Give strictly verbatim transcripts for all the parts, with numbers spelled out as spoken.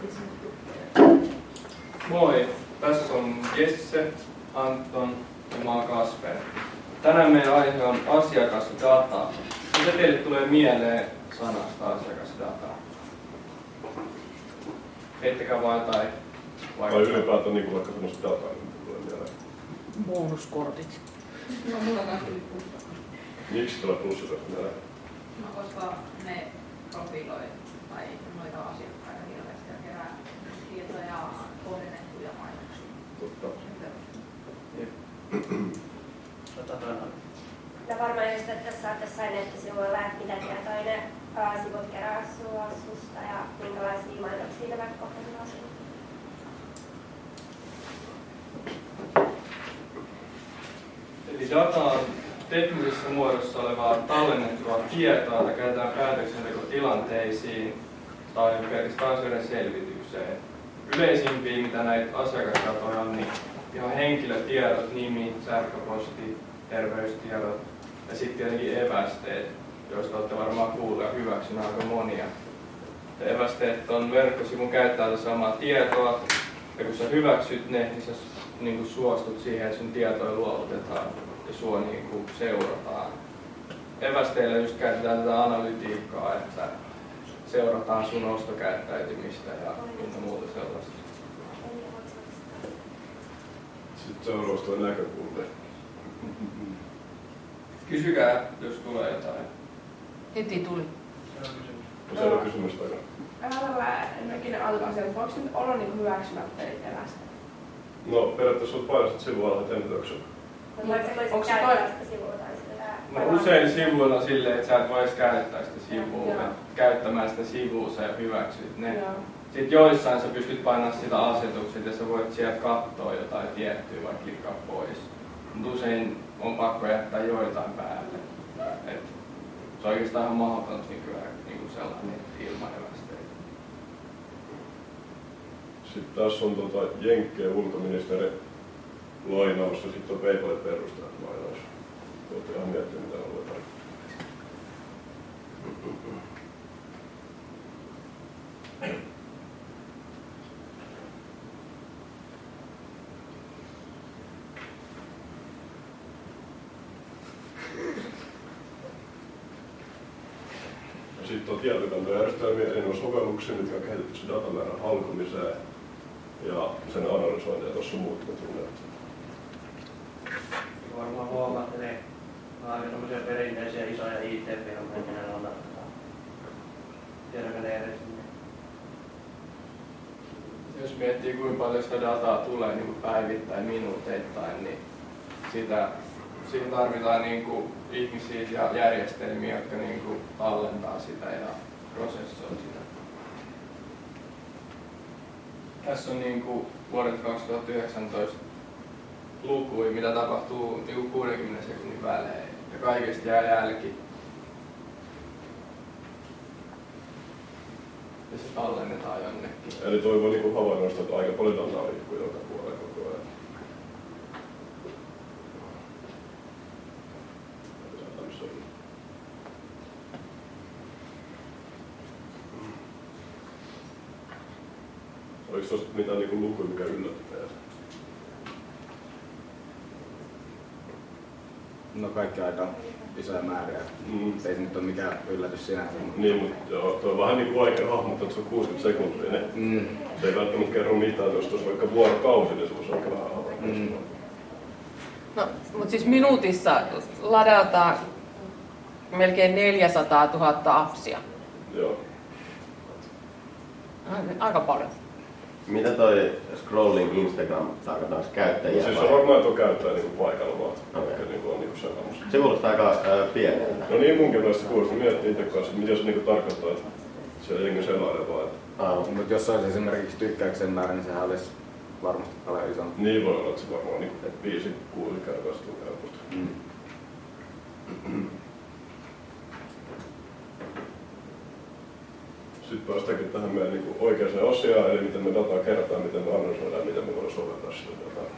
Moi, tässä on Jesse, Anton ja mä oon Kasper. Tänään meidän aihe on asiakasdata. Mitä teille tulee mieleen sanasta asiakasdata? Heittäkää vaan jotain. Tai ylipäätään niin vaikka semmoista dataa, mitä tulee mieleen. Bonuskortit. No mulla on kanssa plussaa. Miksi tulee plussaa mieleen? No koska ne profiloi tai noita asiakkaita hirveästi ja kerää tietoja kohdennettuja mainoksia. Totta. No varmaan just, että jos saat jossain nettisivuilla, että mitä tietoja ne ää, sivut kerää sua susta ja minkälaisia mainoksia ne vaikka kohdentaa sinulle. Eli data on teknisessä muodossa olevaa tallennettua tietoa, jota käytetään päätöksentekotilanteisiin tai pelkästään asioiden selvitykseen. Yleisimpiä, mitä näitä asiakasdatoja on, niin ihan henkilötiedot, nimi, sähköposti, terveystiedot ja sitten tietenkin evästeet, joista olette varmaan kuulleet ja hyväksyneet aika monia. Ja evästeet on verkkosivun käyttäjältä samaa tietoa, ja kun sä hyväksyt ne, niin sä niin kuin suostut siihen, että sun tietoja luovutetaan ja sua niin kuin seurataan. Evästeillä just käytetään tätä analytiikkaa, että seurataan sun ostokäyttäytymistä ja mitä muuta sellaista. Sitten seuraavasta on näkökulma. Kysykää, jos tulee jotain. Heti tuli. No, se on kysymys takana. Älä ensinnäkin alkaa sieltä, voiko nyt olla niin hyväksymättä evästä? No periaatteessa olet painastat sivua alla tentyksen. Onko se käyttää sitä sivua tai sitä? No usein sivuilla silleen, että sä et vois käyttää sitä sivua, että käyttämään sitä sivua sä hyväksyt ne. Joo. Sitten joissain sä pystyt painamaan sitä asetukset ja sä voit sieltä katsoa jotain tiettyä, vaikka klikkaa pois. Mutta usein on pakko jättää joitain päälle. Et se on oikeastaan ihan mahdotonta nykyään niin sellainen ilman evästeitä. Sitten tässä on tuota Jenkkien ulkoministeri lainaus ja sitten on PayPalin perustajat lainaus. Voitte ihan miettiä mitä on luetaan. Sitten on tietokantojärjestelmiä, eli on sovelluksia, mitkä on kehitetty sen datamäärän halkomiseen ja sen analysointia. Tuossa on muut tunnet. Varmaan huomaatte, että ne on aika tämmöisiä perinteisiä isoja I T-firmoja, minä on tietokonejärjestelmiä. Jos miettii kuinka paljon sitä dataa tulee niin kuin päivittäin, minuuteittain, niin sitä, siihen tarvitaan niin kuin ihmisiä ja järjestelmiä, jotka niin kuin tallentaa sitä ja prosessoi sitä. Tässä on niin kuin vuodet kaksituhattayhdeksäntoista lukuja, mitä tapahtuu niin kuin kuudenkymmenen sekunnin välein ja kaikesta jää jälki. Ja se tallennetaan jonnekin. Eli toi voi niinku havainnoista, että aika paljon dataa liikkuu joka puolella koko ajan. Oliko tuossa mitään niinku lukuja, mikä yllätti meidät? No kaikki aika isoja määriä. Mm. Se ei nyt ole mikään yllätys sinänsä. Niin, mutta joo, toi on vähän niinku vaikea hahmottaa, että se on kuusikymmentä sekuntia. Niin Mm. se ei välttämättä kerro mitään, jos tuossa vaikka vuorokausi, niin se olisi aika vähän havainnoista. Mm. No, mutta siis minuutissa ladataan melkein neljäsataatuhatta appsia. Joo. Aika paljon. Mitä toi scrolling Instagram tarkoittaa käyttäjiä? Siis on varmaan, että on käyttäjä niinku paikalla vaan. Okay. Niinku on niinku sellaista. Se kuulostaa aika äh, pieneltä. No niin, munkin mielestä kuulostaa. Miettii itse kanssa, että mitä se niinku tarkoittaa, että se ei niinku sellainen vaan. Että... Mutta jos olisi esimerkiksi tykkäyksen määrä, niin sehän olisi varmasti paljon isompi. Niin voi olla, että se varmaan niinku viisi, kuusi kertaistuu helposti. Mm. Sitten päästäänkin tähän meidän niinku oikeaan asiaan, eli miten me dataa kerätään, miten me analysoidaan, miten me voidaan soveltaa sitä dataa.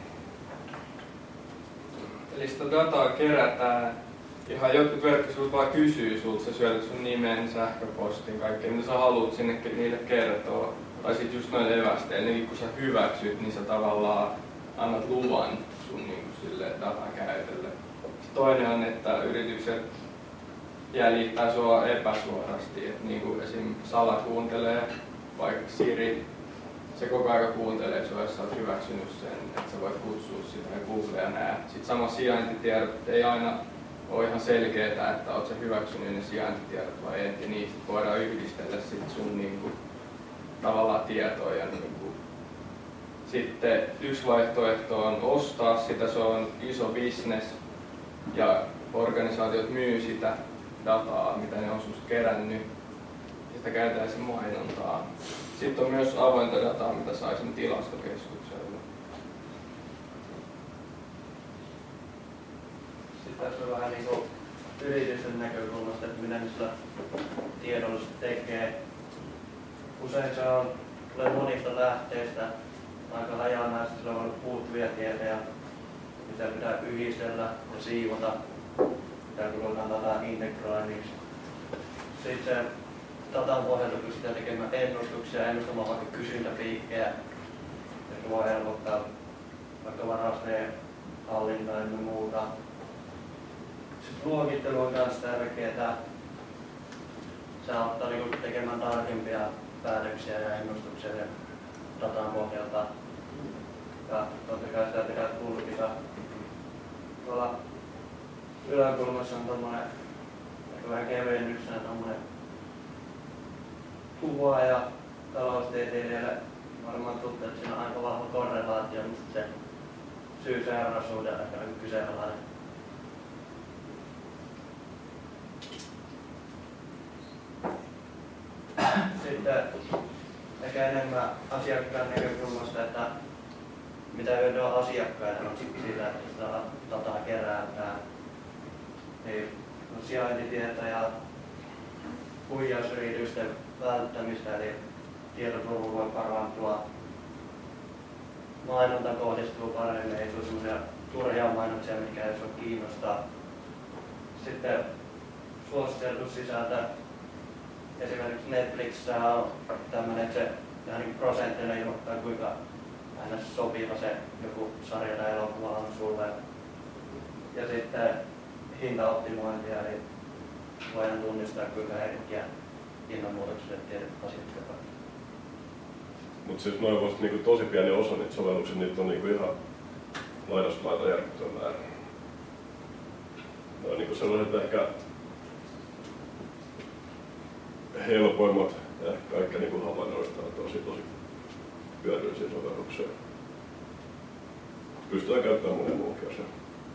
Eli sitä dataa kerätään. Ihan jotkut verkkosivut vaan kysyy sulta, sä syötät sun nimen, sähköpostin, kaikkea mitä sä haluat sinne niille kertoa. tai sit just noin evästeillä, niin kun sä hyväksyt, niin sä tavallaan annat luvan sun niin kuin silleen datan käytölle. Toinen on, että yritykset jäljittää sua epäsuorasti, että niin kuin esim. Sala kuuntelee, vaikka Siri, se koko ajan kuuntelee sua, jos sä oot hyväksynyt sen, että sä voit kutsua sitä ja Googlea nää. Sitten sama sijaintitiedot ei aina ole ihan selkeää, että oot sä hyväksynyt ne sijaintitiedot vai et, ja niistä voidaan yhdistellä sit sun niin kuin, tavallaan tietoja. Niin kuin. Sitten yksi vaihtoehto on ostaa sitä, se on iso business ja organisaatiot myy sitä dataa, mitä ne on susta kerännyt. Sitä käytetään sen mainontaa. Sitten on myös avointa dataa, mitä saa sen tilastokeskuksella. Sitten tässä on vähän niin kuin yritysten näkökulmasta, että mitä ne sillä tiedolla tekee. Usein se on, tulee monista lähteistä, aika hajanaista, sillä on puuttuvia tietoja, mitä pitää yhdistellä ja siivota, mitä kulutaan dataa integroinniksi. Sitten se datan pohjalta pystytään tekemään ennustuksia, ennustamaan vaikka kysyntäpiikkejä, jotka voi helpottaa vaikka varasteen hallintaa ja muuta. Sitten luokittelu on myös tärkeää. Se auttaa niinku tekemään tarkempia päätöksiä ja ennustuksia ja datan pohjalta. Ja totta kai sitä pitää tulkita. Tuolla yläkulmassa on tommonen vähän kevennyksenä tommonen kuva ja taloustieteilijöille varmaan tuttu, että siinä on aika vahva korrelaatio, mutta se syy-seuraussuhde on aika kyseenalainen. Sitten ehkä enemmän asiakkaan näkökulmasta, että mitä hyötyä asiakkaille on siitä, että sitä dataa kerätään. Niin on sijaintitietoja, huijausyritysten välttämistä, eli tietoturva voi parantua. Mainonta kohdistuu paremmin, ei tule sellaisia turhia mainoksia, mikä ei sua kiinnostaa. Sitten suositeltu sisältö. Esimerkiksi Netflixissä on tämmöinen, että se ihan niin prosentteina ilmoittaa, kuinka aina sopiva se joku sarja tai elokuva on sulle. Ja sitten hintaoptimointia, eli voidaan tunnistaa, kuinka herkkiä hinnanmuutoksille tietyt asiakkaat. Mutta siis noin vasta niinku tosi pieni osa niitä sovelluksia, niitä on niinku ihan laidasta laita järkyttävän määrä. Ne on niinku sellaiset ehkä helpoimmat ja kaikki niinku havainnoista on tosi tosi hyödyllisiä sovelluksia. Pystytään käyttämään monen muunkin asian.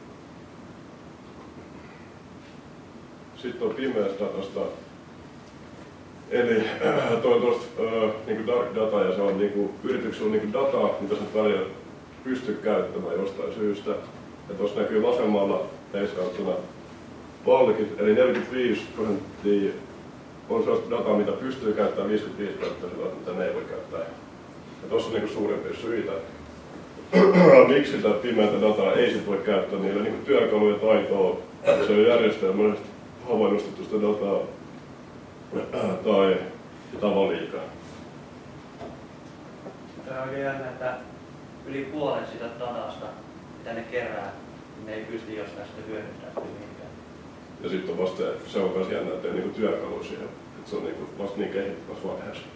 Sitten on pimeästä datasta. Eli toi on tuosta äh, niinku dark data ja se on niinku, yrityksellä on niinku dataa, mitä sä välillä pystyy käyttämään jostain syystä. Ja tuossa näkyy vasemmalla teiskauttuna valkit, eli neljäkymmentäviisi prosenttia on sellaista dataa, mitä pystyy käyttämään, viisikymmentäviisi prosenttia sellaista, mitä ne ei voi käyttää. Ja tuossa on niinku suurempia syitä, miksi sitä pimeätä dataa ei sit voi käyttää. Niillä on niinku työkaluja taitoa, se on järjestelmällisesti havainnustettu sitä dataa tai tavan liikaa. Tämä on oikein jännä, että yli puolet sitä datasta, mitä ne kerää, niin ne ei pysty jostain sitä hyödyntämään mihinkään. Ja sitten on vasta se on myös jännä, että ei niinku työkaluja siihen. Että se on niinku vasta niin kehittyvässä vaiheessa.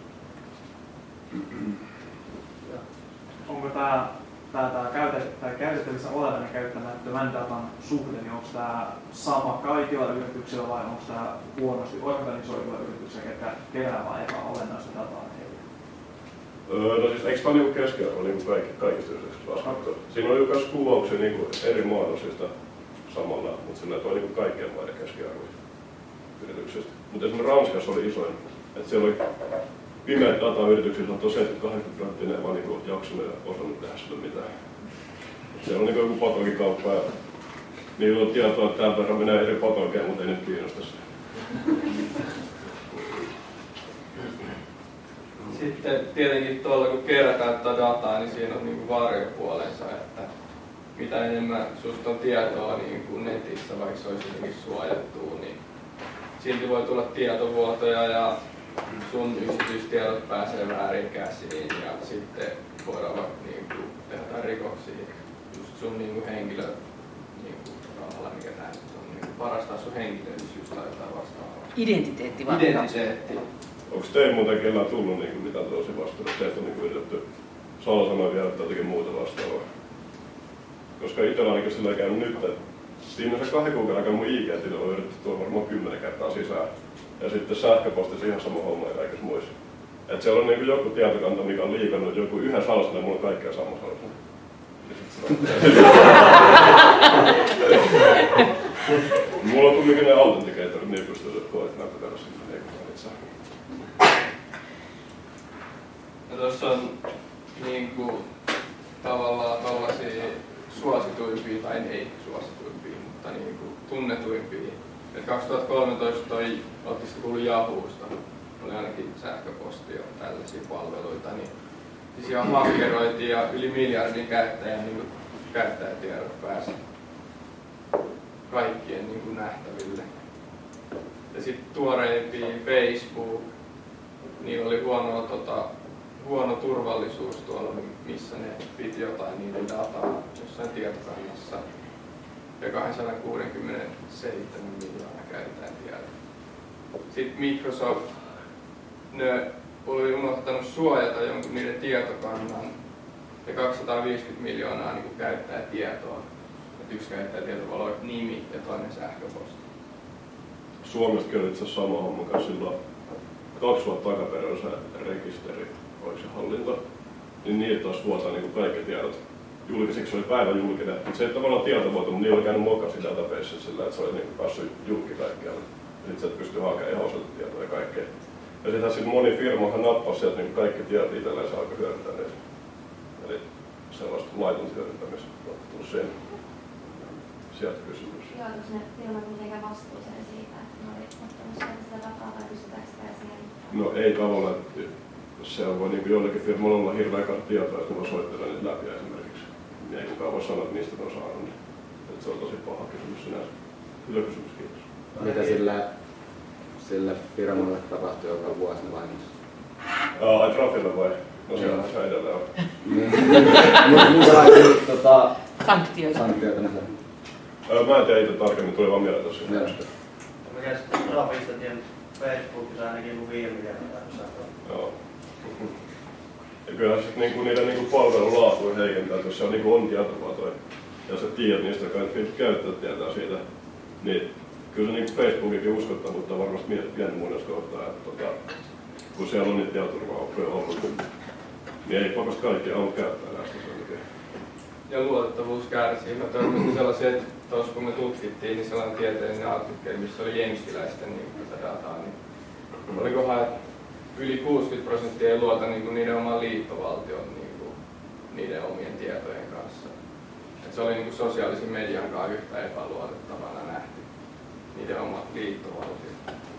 Onko tämä Tämä, tämä käytettävissä olevan ja käyttämättömän datan suhde, niin onko tämä sama kaikilla yrityksillä vai onko tämä huonosti organisoiduilla yrityksillä, ketkä kerää vai epäolennaista dataa heille? Öö, no siis eikö tämä niinku keskiarvo niinku kaikki, kaikista yrityksistä laskettu? Siinä on jo myös kuvauksia niinku eri muodoisista samalla, mutta sillä on niinku kaikkien maiden keskiarvoja yrityksistä. Mutta esimerkiksi Ranskassa oli isoin, että siellä oli pimeät data yrityksillä on seitsemänkymmentäkahdeksan prosenttia, ne ei vaan niinku jaksanut ja osannut tehdä sille mitään. Et siellä on niinku joku patogikauppa ja niillä on tietoa, että tämän verran menee eri patogeen, mutta ei nyt kiinnosta sitä. Sitten tietenkin tuolla kun kerätään tätä dataa, niin siinä on niinku varjopuolensa, että mitä enemmän susta on tietoa niin kuin netissä, vaikka se olisi jotenkin suojattua, niin silti voi tulla tietovuotoja ja sun yksityistiedot pääsee väärin käsiin ja sitten voidaan vaikka niinku tehdä jotain rikoksia just sun niinku henkilö niinku rahalla, mikä tää on niinku parastaa sun henkilöllisyys tai jotain vastaavaa. Identiteetti vaan. Identiteetti. Onko teillä muuten kellään tullut niinku mitään tosi vastaavaa? Teitä on niinku yritetty Salo sanoa vielä jotakin muuta vastaavaa. Koska itsellä ainakin sillä käynyt nyt, että viimeisen kahden kuukauden aikana mun I G-tilillä on yritetty tuoda varmaan kymmenen kertaa sisään. Ja sitten sähköpostissa ihan sama homma ja kaikissa muissa. Että siellä on niinku joku tietokanta, mikä on liikannut joku yhden salasen ja mulla on kaikkea sama salasen. Mulla on kumminkin ne authenticatorit, niin pystyy, että koet näyttää tehdä sinne itse. No tossa on niinku tavallaan tällaisia suosituimpia tai ei suosituimpia, mutta niinku tunnetuimpia. Et kaksituhattakolmetoista toi, ootte sitten kuullut Yahoosta, oli ainakin sähköpostia ja tällaisia palveluita, niin siis ihan hakkeroitiin ja yli miljardin käyttäjän niin käyttäjätiedot pääsi kaikkien niin kuin nähtäville. Ja sitten tuoreimpia Facebook, niillä oli huono, tota, huono turvallisuus tuolla, missä ne piti jotain niiden dataa jossain tietokannassa. Ja kaksisataakuusikymmentäseitsemän miljoonaa käytetään tiedot. Sitten Microsoft, ne oli unohtanut suojata jonkun niiden tietokannan ja kaksisataaviisikymmentä miljoonaa niin käyttää tietoa. Et yksi käyttäjätieto voi olla nimi ja toinen sähköposti. Suomestakin on itse asiassa sama homma kanssa silloin kaksi vuotta takaperin on se rekisteri, oliko se hallinto, niin niitä taas vuotaa niin kaikki tiedot. Julkisiksi oli päivän julkinen, mutta se ei tavallaan tietovuoto, mutta niillä oli käynyt mokasi database sillä, että se oli niin päässyt julki kaikkialle. Sitten sä et pysty hakemaan ihan osoitetietoja ja kaikkea. Ja sitten sit moni firmahan nappasi sieltä niin kaikki tiedot itselleen, se alkoi hyödyntää niitä. Eli sellaista laitonta hyödyntämistä on tullut sen sieltä kysymys. Joutuiko ne firmat mitenkään vastuuseen siitä, että ne oli ottanut sieltä sitä dataa tai pystytäänkö sitä siihen? No ei tavallaan, että se voi niin joillekin firmoilla olla hirveän kanssa tietoa, että ne voi soitella niitä läpi esimerkiksi. Ei kukaan voi sanoa, että mistä ne on saanut. Niin. Että se on tosi paha kysymys sinänsä. Hyvä kysymys, kiitos. Mitä sille, sille firmalle tapahtuu joka vuosi ne vahingossa? Uh, ai Trafilla vai? No siellä se edelleen on. Minkälaisia tota, sanktioita? sanktioita ne saa? Uh, mä en tiedä itse tarkemmin, tuli vaan mieleen tosiaan. Mikä sitten Trafista tiedän, Facebookissa ainakin joku viime miljoonaa saattaa. Joo. Ja kyllähän sitten niinku niiden niinku palvelun laatu heikentää, että jos se on, niinku on tietovuotoja ja sä tiedät niistä, jotka käyttäjät tietää siitä, niin kyllä se niinku Facebookikin uskottavuutta on varmasti pieni muodossa kohtaa, että tota, kun siellä on niitä tietoturvaukkoja ollut, niin ei pakosti kaikki ole käyttää näistä selkeä. Ja luotettavuus kärsii. Mä törmäsin sellaisia, että tuossa kun me tutkittiin, niin sellainen tieteellinen artikkeli, missä oli jenkkiläisten niin tätä dataa, niin olikohan, että yli kuusikymmentä prosenttia ei luota niin kuin niiden oman liittovaltion niin kuin niiden omien tietojen kanssa. Et se oli niin kuin sosiaalisen median kanssa yhtä epäluotettavana nähty, niiden omat liittovaltiot.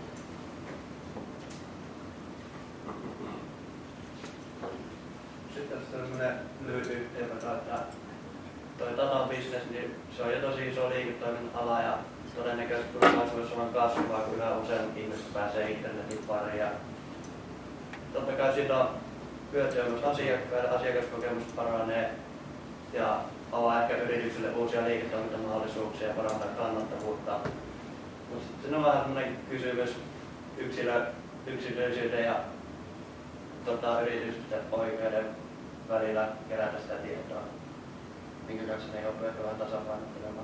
Sitten tässä on sellainen lyhyt yhteenveto, että toi databisnes, niin se on jo tosi iso liiketoiminnan ala ja todennäköisesti tulevaisuudessa on kasvaa, kun yhä useammin ihmiset pääsee internetin pariin. Ja totta kai siitä on hyötyä myös asiakkaille, asiakaskokemus paranee ja avaa ehkä yrityksille uusia liiketoimintamahdollisuuksia ja parantaa kannattavuutta. Mutta sitten on vähän sellainen kysymys yksilö, yksilöllisyyden ja tota, yritysten oikeuden välillä kerätä sitä tietoa, minkä kanssa ne joutuu ehkä vähän tasapainottelemaan.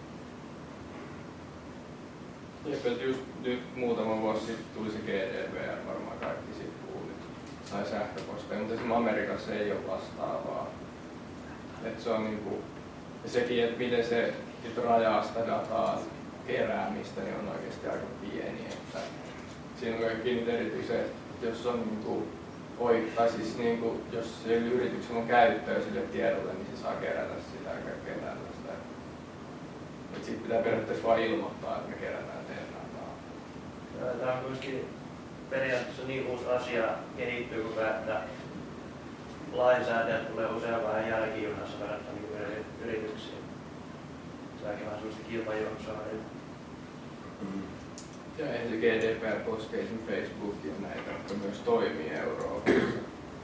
Jep, just nyt muutama vuosi sitten tuli se G D P R, varmaan kaikki siitä kuulit. Sai sähköposteja, mutta esimerkiksi Amerikassa ei ole vastaavaa. Et se on niinku, ja sekin, että miten se rajaa sitä dataa keräämistä, niin on oikeasti aika pieni. Että siinä on kaikki niitä erityisiä, että jos on niinku, tai siis niinku, jos yrityksellä on käyttöä sille tiedolle, niin se saa kerätä sitä ja kaikkea tällaista. Et siitä pitää periaatteessa vain ilmoittaa, että me kerätään teidän dataa. Tämä on kuitenkin periaatteessa niin uusi asia kehittyy koko ajan, että lainsäätäjät tulee usein vähän jälkijunassa verrattuna niin yrityksiin. Se on vähän sellaista kilpajuoksua. Mm. Ja eihän se G D P R koskee esimerkiksi Facebookia ja näitä, jotka myös toimii Euroopassa.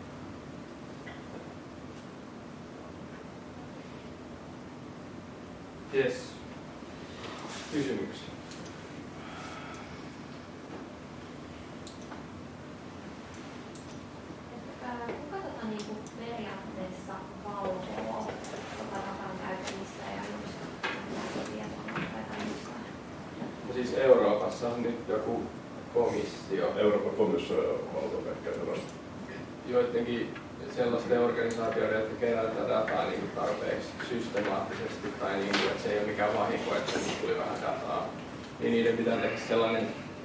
Yes. Kysymyksiä? Kuka tota niinku periaatteessa valvoo tota datan käyttämistä ja just tietoa tai tämmöistä? No siis Euroopassa on nyt joku komissio. Euroopan komissio valvoo kaikkea sellaista. Joidenkin sellaisten organisaatioiden, jotka kerää tätä dataa niin tarpeeksi systemaattisesti tai niin, että se ei ole mikään vahinko, että nyt tuli vähän dataa, niin niiden pitää tehdä sellainen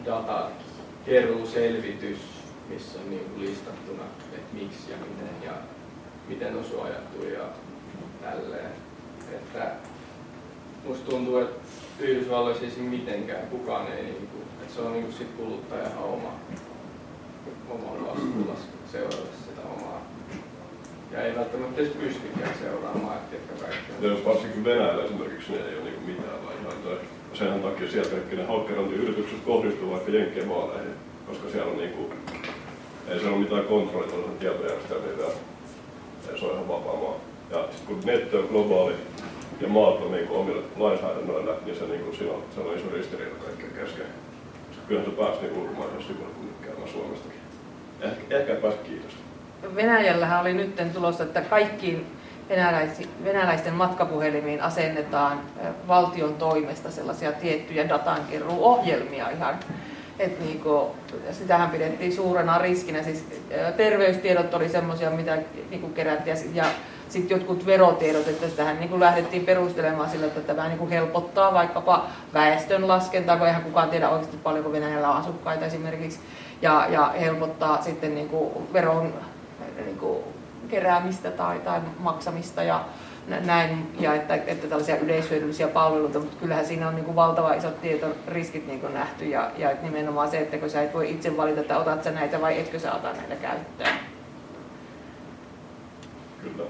datakeruuselvitys, missä on niin listattuna, että miksi ja miten ja miten on suojattu ja tälleen. Että musta tuntuu, että Yhdysvalloissa ei mitenkään kukaan ei, niin kuin, että se on niin sit kuluttajan oma, oma vastuulla seurata sitä omaa. Ja ei välttämättä edes pystykään seuraamaan, että ketkä kaikki. Jos varsinkin Venäjällä esimerkiksi ne ei ole niin mitään lainsäädäntöä. Senhän takia sieltä kaikki ne hakkerointiyritykset kohdistuu vaikka Jenkkien vaaleihin, koska siellä on niinku, ei siellä ole mitään kontrollia tietojärjestelmiä ja se on ihan vapaa maa. Ja sitten kun netti on globaali ja maat on niinku omille lainsäädännöillä, niin se, niinku, siinä on, se on iso ristiriita kaikkea kesken. Kyllähän se pääsi niinku ulkomaisen sivuille kuin käymään Suomestakin. Ehkä, ehkä pääsi kiitosta. Venäjällähän oli nyt tulossa, että kaikkiin venäläisten matkapuhelimiin asennetaan valtion toimesta sellaisia tiettyjä datankeruuohjelmia ihan. Et niinku, sitähän pidettiin suurena riskinä. Siis terveystiedot oli semmoisia, mitä niinku kerättiin ja sitten jotkut verotiedot, että sitähän niinku lähdettiin perustelemaan sillä, että tämä niinku helpottaa vaikkapa väestön laskentaa, kun eihän kukaan tiedä oikeasti paljonko Venäjällä on asukkaita esimerkiksi, ja, ja helpottaa sitten niinku veron niinku keräämistä tai, tai maksamista ja näin, ja että, että tällaisia yleishyödyllisiä palveluita, mutta kyllähän siinä on niinku valtava isot tietoriskit niinku nähty, ja, ja nimenomaan se, että kun sä et voi itse valita, että otat sä näitä vai etkö sä ota näitä käyttöön. Kyllä.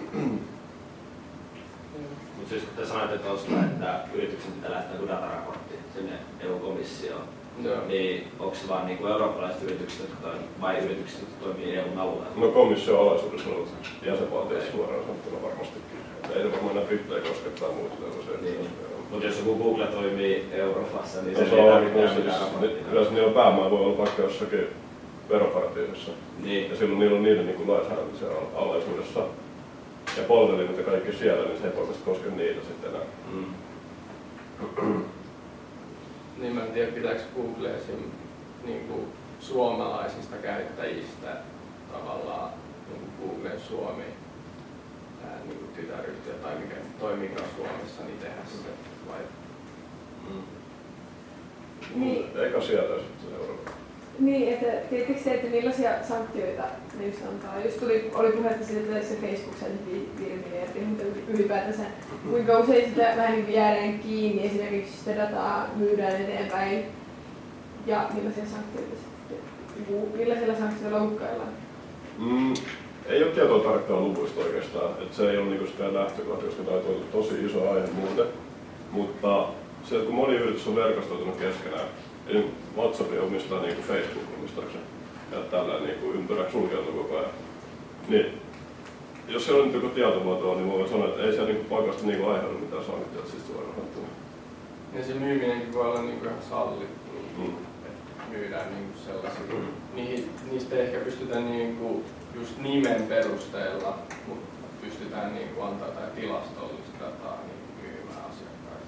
Mutta siis kun te sanoitte tuosta, että yrityksen pitää lähettää dataraportti sinne E U-komissioon, Joo. niin onko se vaan niinku eurooppalaiset yritykset, jotka toimii, vai yritykset, jotka toimii E U:n alueella? No komission alaisuudessa on jäsenvaltioissa suoraan sanottuna varmastikin. Ei se varmaan näin Britteja koskettaa muuta tällaisia. Niin. Mutta jos joku Google toimii Euroopassa, niin no, se, se ei on tarvitse mitään siis, raporttia. yleensä niillä päämaa voi olla vaikka jossakin veroparatiisissa. Niin. Ja silloin niillä on niiden niin lainsäädännöllisen alaisuudessa. Ja palvelimet ja kaikki siellä, niin se ei oikeasti koske niitä sitten enää. Mm. Niin mä en tiedä, pitääkö Google esim. Niin kuin suomalaisista käyttäjistä tavallaan niin Googlen Suomi tää niin kuin tytäryhtiö tai mikä toimikaan Suomessa, niin tehdä se vai? Mm. Niin. Eikä sieltä sitten Euroopan. Niin, että tiedättekö te, että millaisia sanktioita ne just antaa? Just tuli, oli puhetta siitä, että se Facebook sai viiden miljardia, mutta ylipäätänsä kuinka usein sitä vähän niin kuin jäädään kiinni, esimerkiksi sitä dataa myydään eteenpäin ja millaisia sanktioita sitten, millaisilla sanktioilla uhkaillaan? Mm, ei ole tietoa tarkkaan luvuista oikeastaan, että se ei ole niinku sitä lähtökohta, koska tämä on tosi iso aihe muuten. Mutta sieltä kun moni yritys on verkostoitunut keskenään, eli WhatsApp omistaa niinku Facebook omistaakseen ja tällä niinku ympärä sulkeutuu koko ajan. Niin, jos siellä on nyt joku tietovuotoa, niin voi sanoa, että ei siellä niinku paikasta niinku aiheudu mitään sanktioita siis suoraan sanottuna. Ja se myyminenkin voi olla niinku ihan sallittu, mm. että myydään niinku sellaisia. Mm. Niihin, niistä ehkä pystytään niinku just nimen perusteella, mutta pystytään niinku antaa tai tilastollista dataa niinku myymään asiakkaista.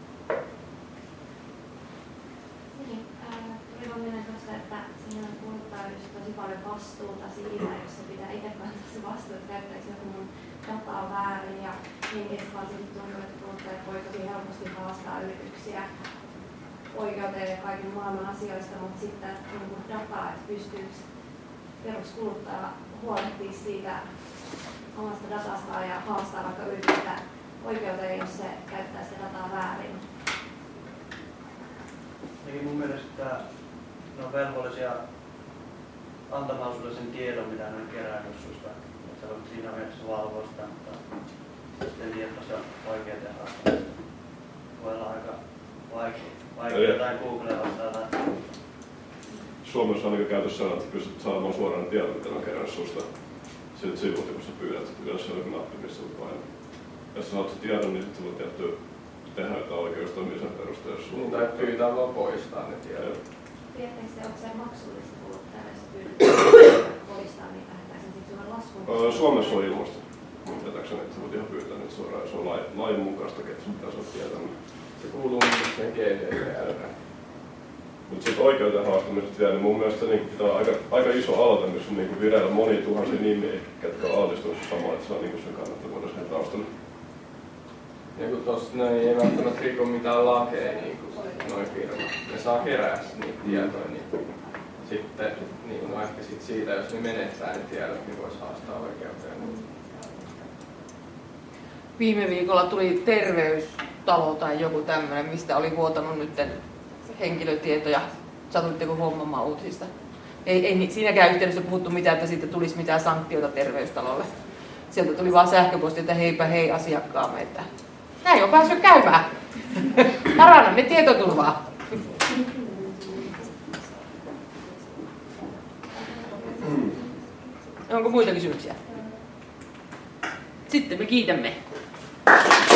Niin, äh, tuli vaan mieleen tuosta, että siinä puhuttaa just tosi paljon vastuuta siitä, jos se pitää itse kantaa se vastuu, että käyttäisi joku mun dataa väärin. Ja henkisesti varsinkin tuntuu, että kuluttajat voi tosi helposti haastaa yrityksiä oikeuteen ja kaiken maailman asioista, mutta sitten niin dataa, että pystyykö peruskuluttaja huolehtia siitä omasta datastaan ja haastaa vaikka yritystä oikeuteen, jos se käyttää sitä dataa väärin. Eli mun mielestä ne on velvollisia antamaan sulle sen tiedon, mitä ne on kerännyt susta. Että on siinä mielessä valvoa sitä, mutta sitten tiedä, se on oikea tehdä. Voi olla aika vaikea, vaikea tai Google vastaata Suomessa on niin käytössä sellainen, että pystyt saamaan suoraan ne tiedot, mitä on kerännyt susta siltä sivulta, kun sä pyydät. Yleensä on joku nappi, missä sä painat. Jos sä saat se tiedon, niin sit sä voit tietty tehdä jotain oikeustoimisen perusteella. Niin, tai pyytää vaan poistaa ne tiedot. Tiedättekö se, onko se maksullista kuluttajalle, jos pyydetään poistaa, niin lähdetään sen sitten sulle laskuun? Suomessa on ilmasta. Tietääkseni, että sä voit ihan pyytää niitä suoraan, jos on lain, lain mukaista, että sun pitää saada tietää. Se kuuluu sen G D P R:ään. Mutta sitten oikeuteen haastamista vielä, niin mun mielestä se niin, pitää olla aika, aika iso aloite, missä on niin vireillä monia tuhansia nimiä, ketkä on altistunut samaan, että saa niin sen kannattavuuden sen taustalla. Ja kun tossa noin ei välttämättä riko mitään lakeja, niin kuin noin firmat, ne saa kerää niitä tietoja, niin sitten niin no ehkä sit siitä, jos ne menettää ne tiedot, niin voisi haastaa oikeuteen. Viime viikolla tuli terveystalo tai joku tämmöinen, mistä oli vuotanut nyt henkilötietoja. Satuitteko hommamaan uutisista? Ei, ei siinäkään yhteydessä puhuttu mitään, että siitä tulisi mitään sanktioita terveystalolle. Sieltä tuli vaan sähköposti, että heipä hei asiakkaamme, että näin on päässyt käymään. Parannamme tietoturvaa. Onko muita kysymyksiä? Sitten me kiitämme.